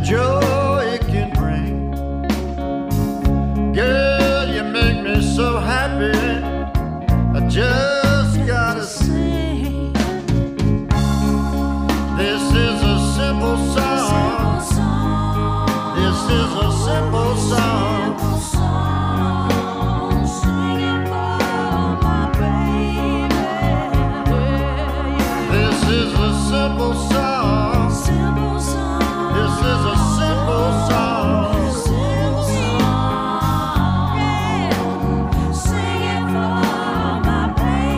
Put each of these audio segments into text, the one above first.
joy it can bring. Girl, you make me so happy, I just gotta sing. This is a simple song. This is a simple song. This is a simple song. This is a simple song. Sing it for my baby.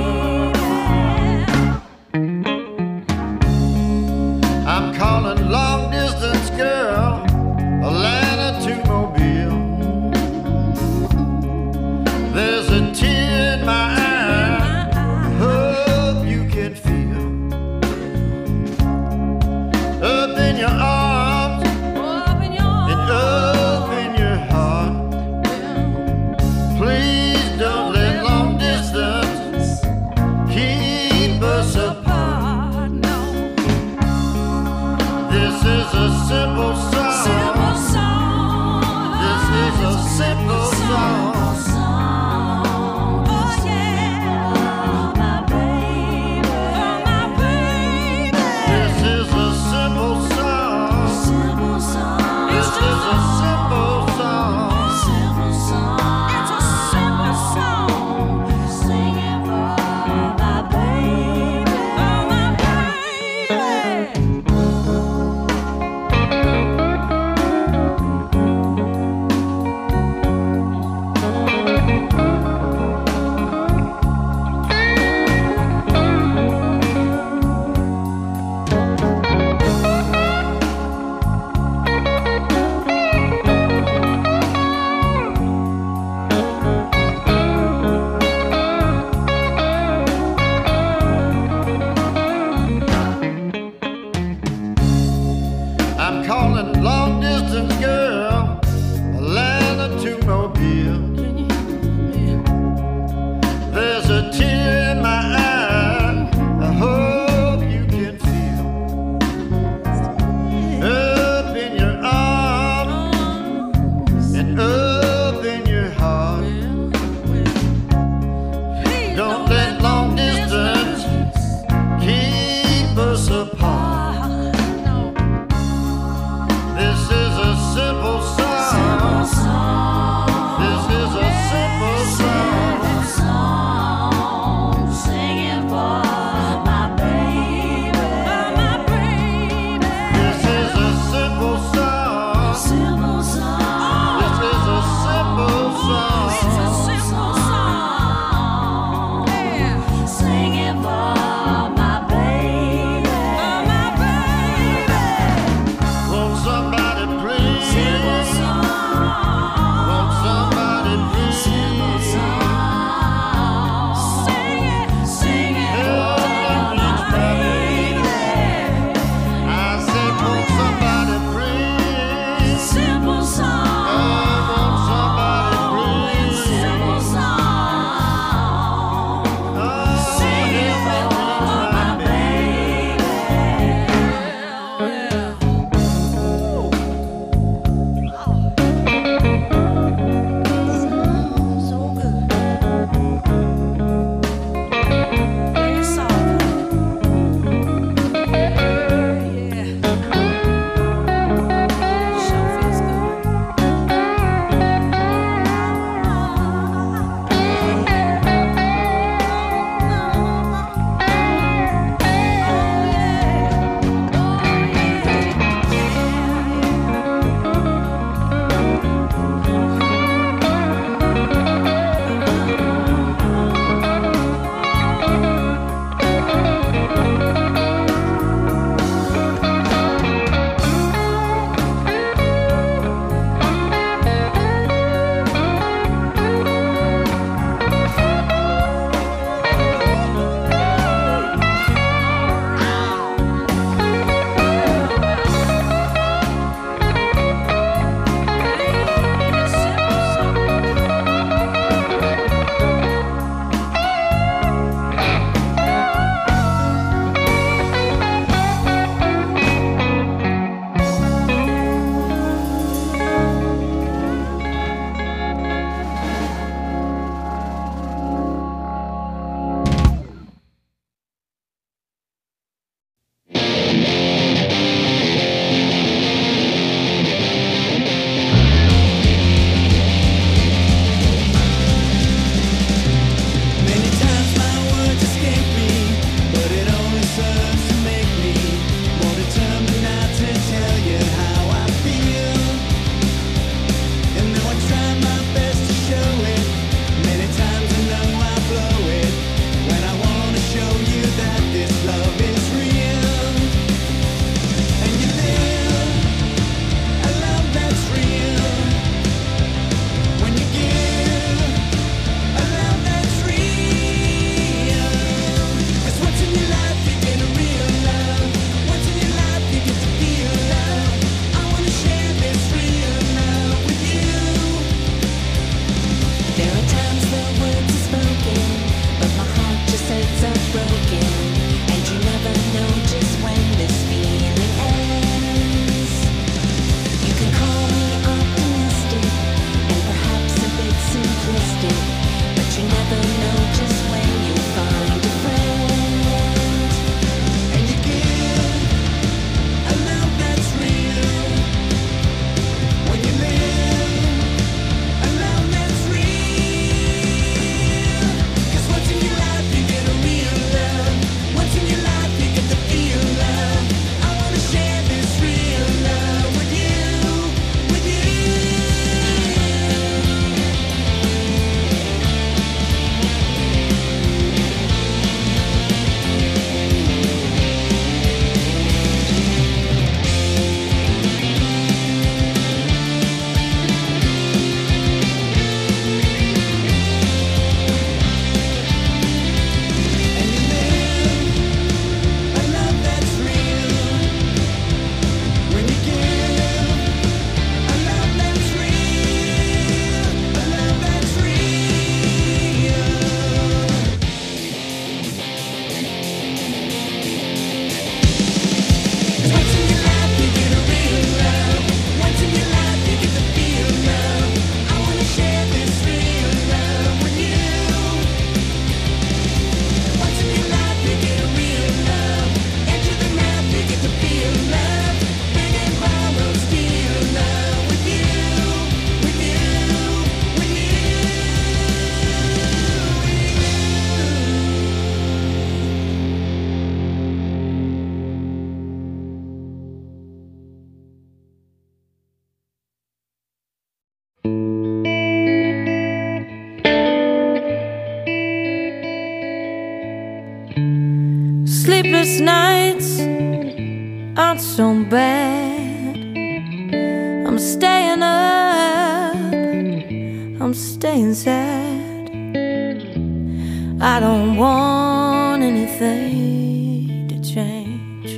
sleepless nights aren't so bad. I'm staying up, I'm staying sad. I don't want anything to change.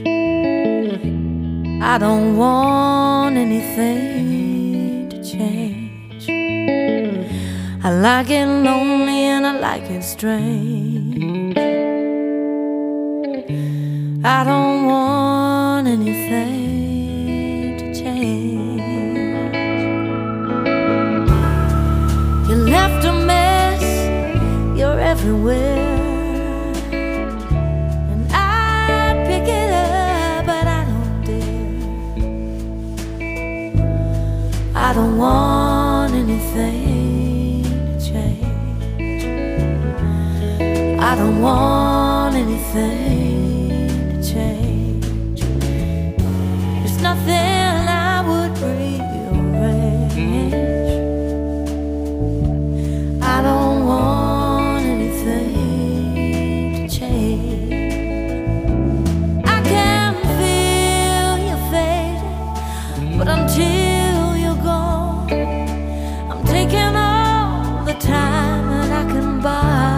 I don't want anything to change. I like it lonely and I like it strange. I don't want anything to change. You left a mess, you're everywhere, and I pick it up, but I don't dare. I don't want anything to change. I don't want anything change. There's nothing I would rearrange. I don't want anything to change. I can feel you fading, but until you're gone, I'm taking all the time that I can buy.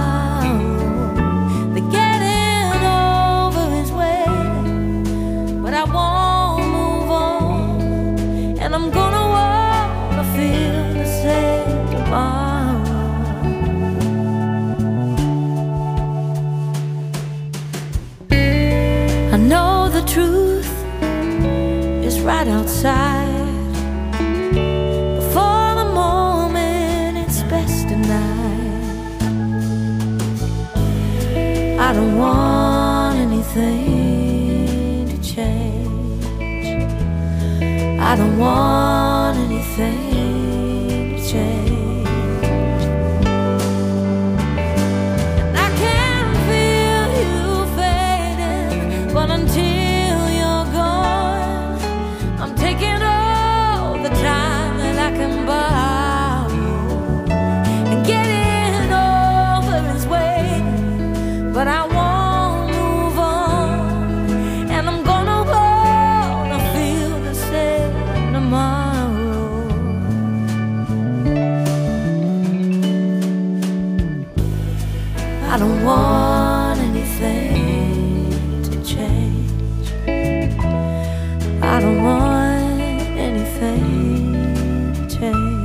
I won't move on, and I'm gonna wanna feel the same tomorrow. I know the truth is right outside. Before the moment, it's best denied. I don't want anything to change. I don't want anything to change. And I can feel you fading, but until you're gone, I'm taking all the time that I can borrow. And getting over is waiting, but I won't move on, and I'm gonna wanna feel the same tomorrow. I don't want anything to change. I don't want anything to change.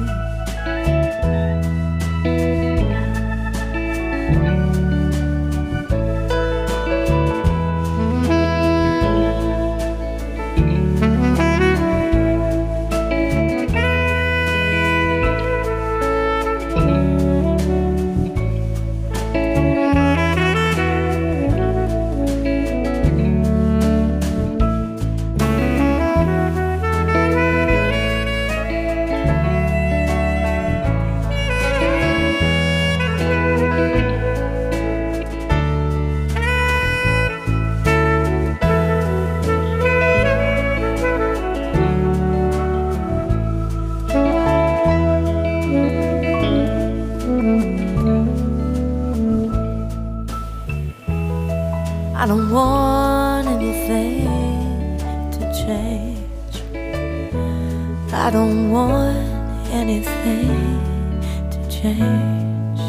I don't want anything to change. I don't want anything to change.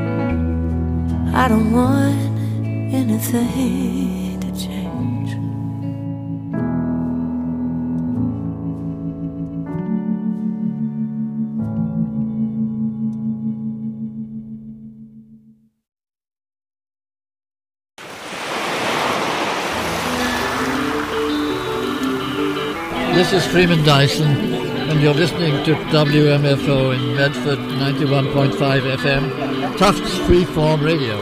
I don't want anything to change. This is Freeman Dyson, and you're listening to WMFO in Medford 91.5 FM, Tufts Freeform Radio.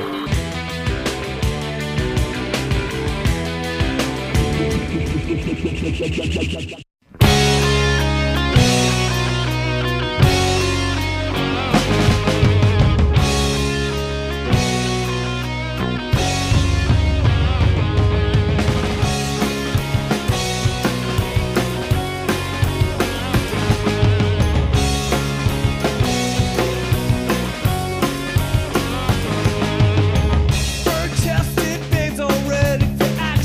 Bird-chested days already for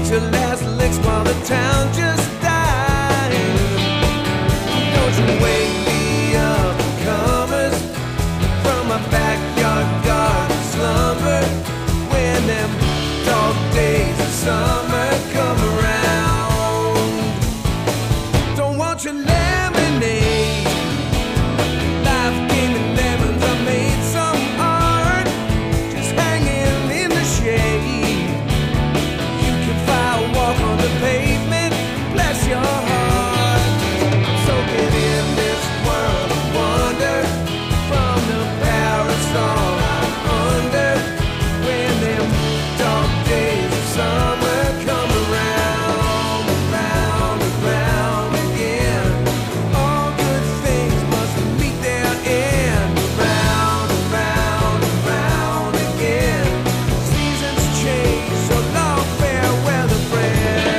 eat your last licks while the town just dies. Don't you wake me up, comers, from my backyard garden slumber, when them dog days of summer come around. Don't want your lemonade, life gave me lemons, I made some art, just hanging in the shade. You can fly a walk on the pavement, bless your heart. Soaking in this world of wonder, from the parasol under, when them dark days of summer come around, around, around again. All good things must meet their end, around, around, around again. Seasons change, so long farewell, the friend.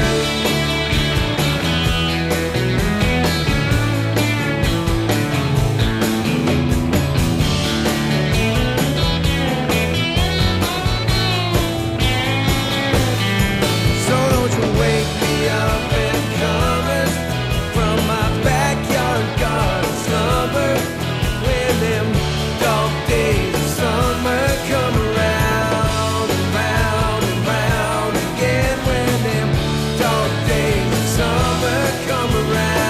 So don't you wake me up and comers, from my backyard garden slumber, when them dark days of summer come around, around, around again. When them dark days of summer come around.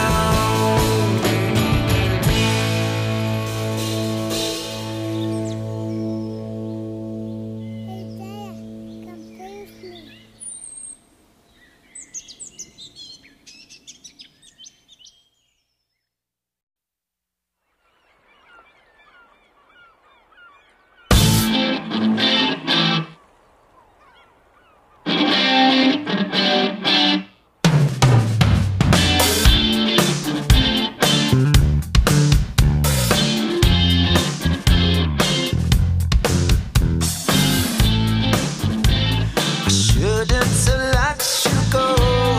I shouldn't have let you go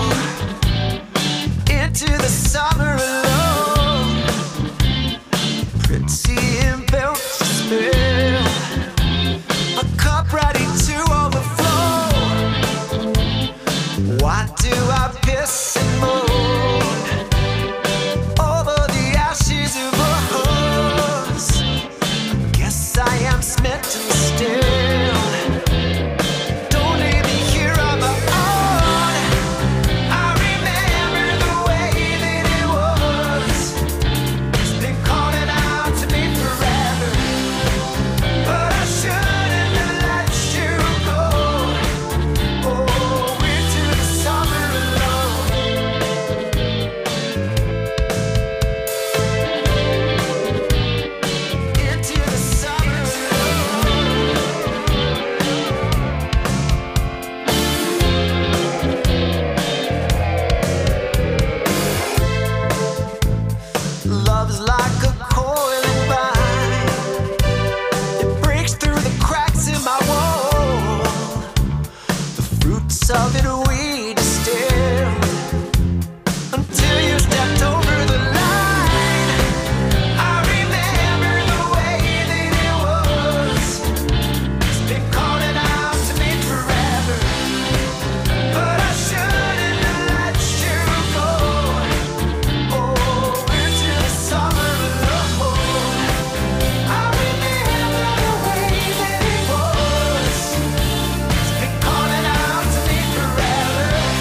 into the summer alone. Pretty and built to spill, a cup ready to overflow. Why do I piss and moan over the ashes of a hose? Guess I am smitten still. Don't leave me here on my own. I remember the way that it was. It's been calling out to me forever, but I shouldn't have let you go. Oh, into the summer alone. Into the summer alone. Love's like a coiling vine, it breaks through the cracks in my wall. The fruits of it we distilled until you stepped over the line. I remember the way that it was. It's been calling out to me forever, but I shouldn't have let you go. Oh, into the summer alone. I remember the way that it was. It's been calling out to me forever,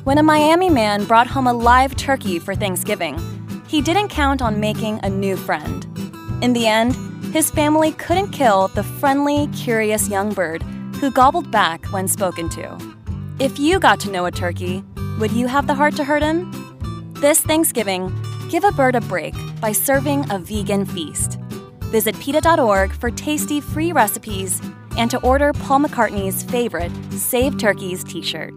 When a Miami man brought home a live turkey for Thanksgiving, he didn't count on making a new friend. In the end, his family couldn't kill the friendly, curious young bird who gobbled back when spoken to. If you got to know a turkey, would you have the heart to hurt him? This Thanksgiving, give a bird a break by serving a vegan feast. Visit PETA.org for tasty free recipes and to order Paul McCartney's favorite Save Turkeys t-shirt.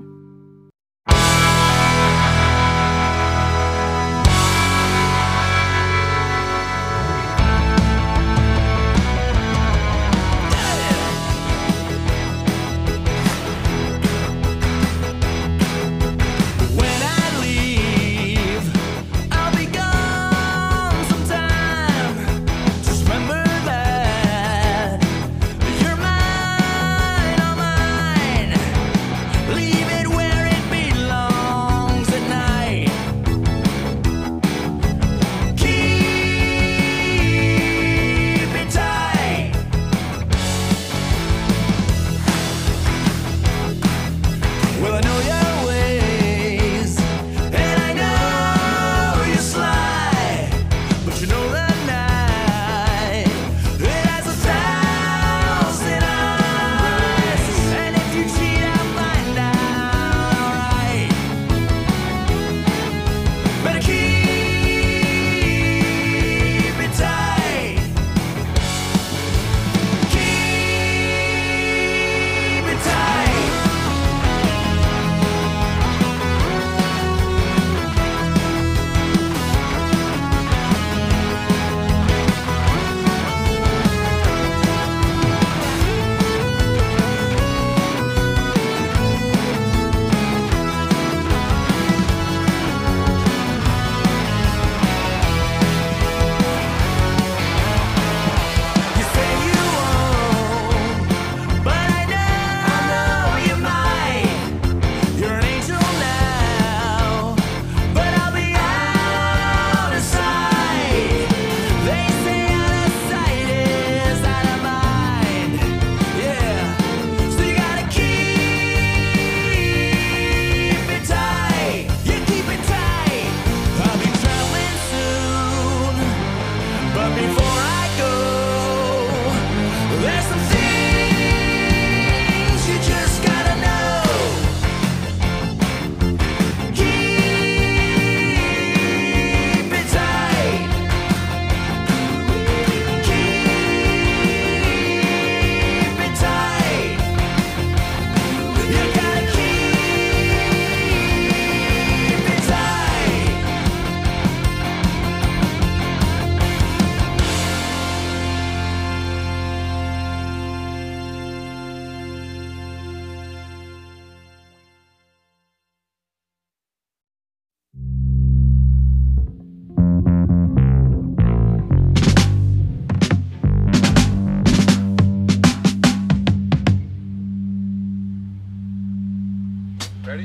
Ready?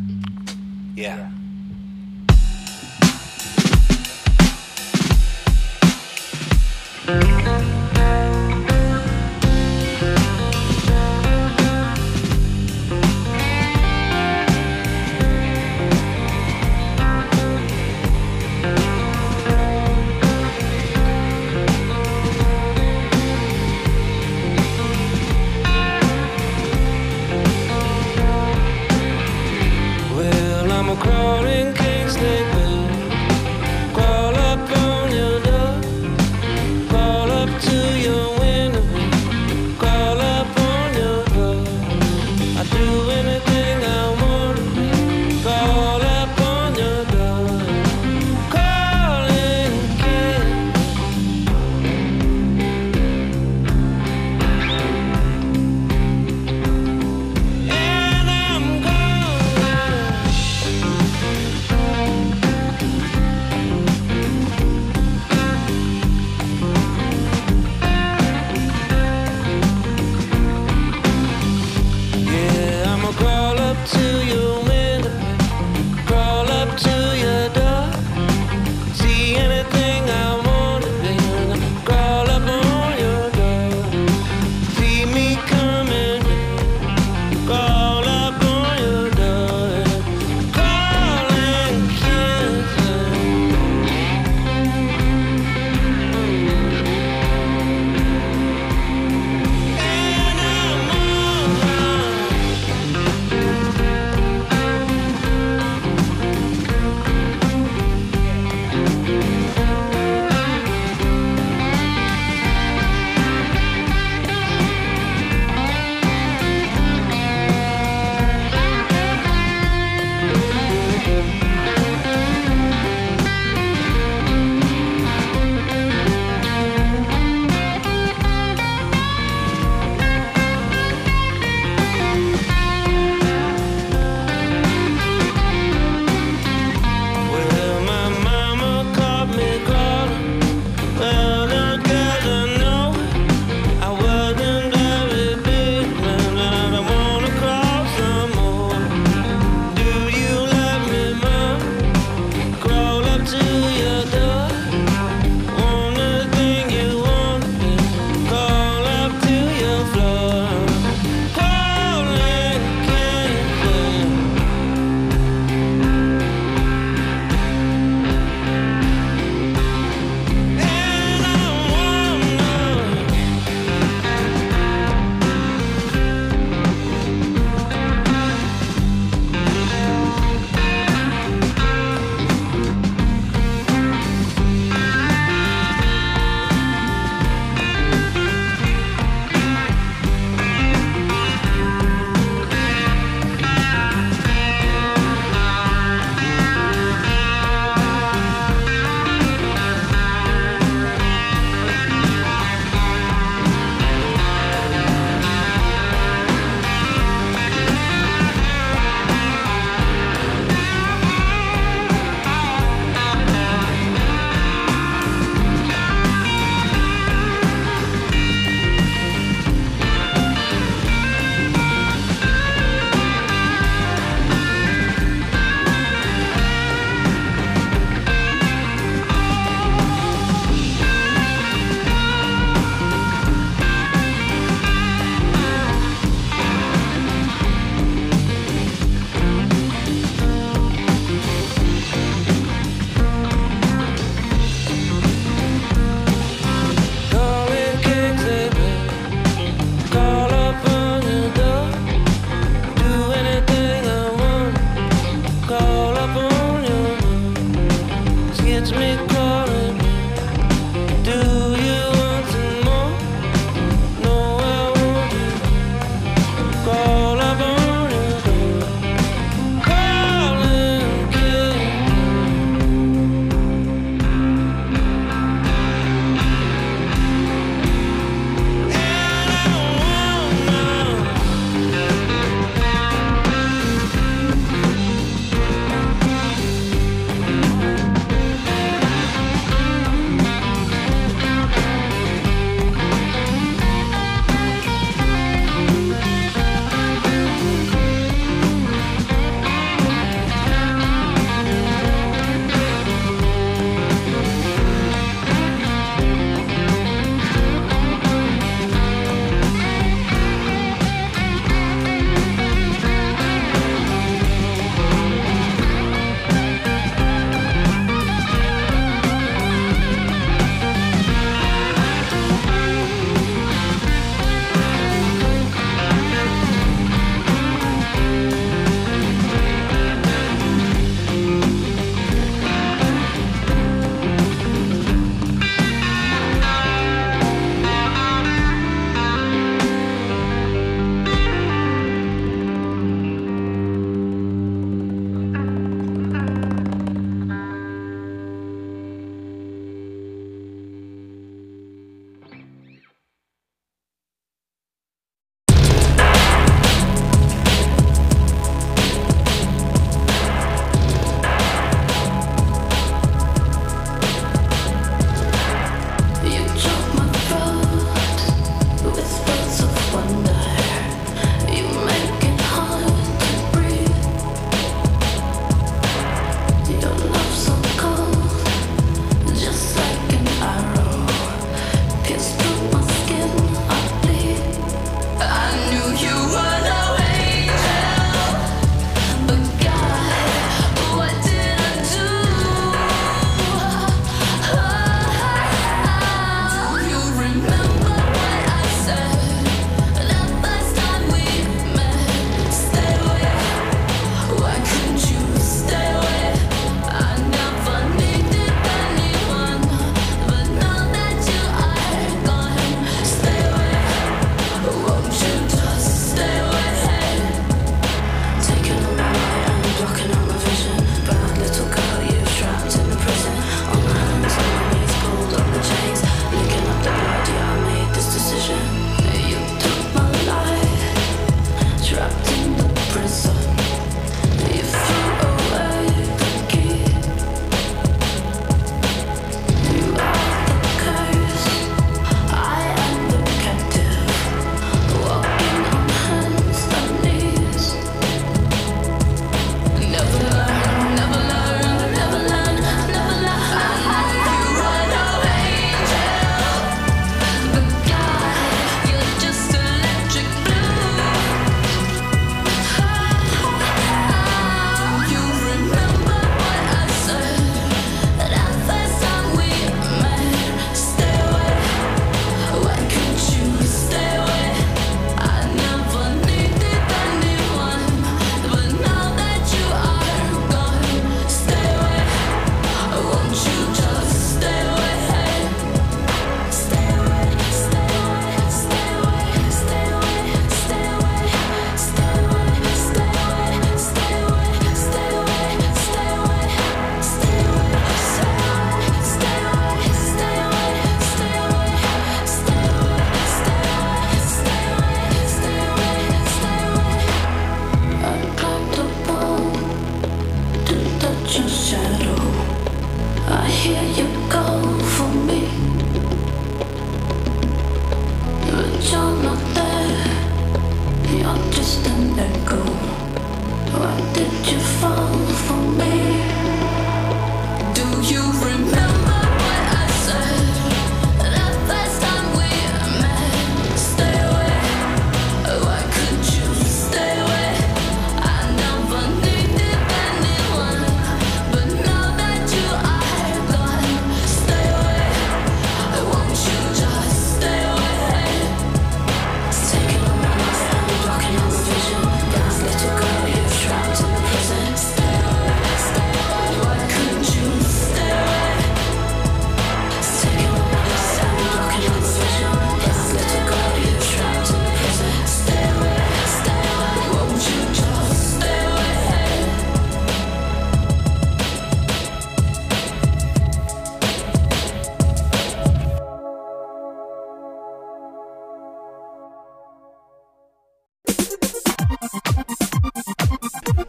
Yeah. Well, I'm a crawling king snake, babe. Crawl up on your door. Crawl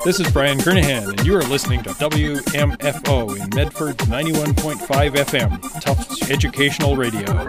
This is Brian Kernahan, and you are listening to WMFO in Medford 91.5 FM, Tufts Educational Radio.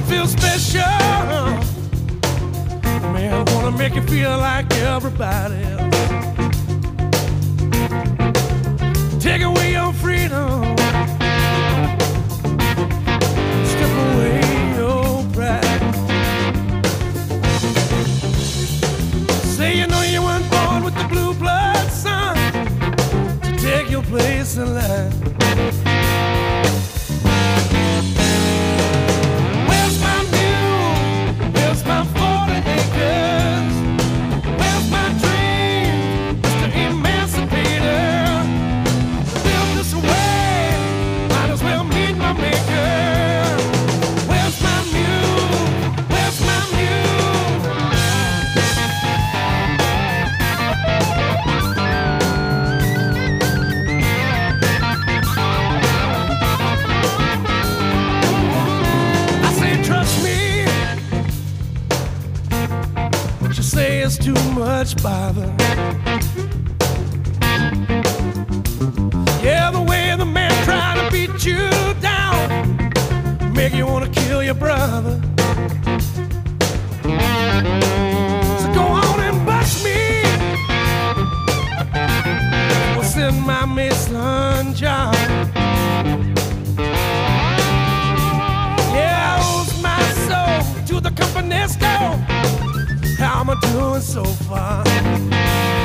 feel special. Man, I wanna make you feel like everybody else. Take away your freedom. Strip away your pride. Say you know you weren't born with the blue blood, son, to take your place in line. Where's my mule? Where's my 40 acres? Where's my dream, Mr. Emancipator? Built this way, might as well meet my maker. Where's my mule? Where's my mule? I say trust me. What you say is too much bother. Yeah, the way the man tried to beat you down, make you wanna kill your brother. So go on and bust me. What's in my Mason John? Yeah, I owes my soul to the company store. How am I doing so far?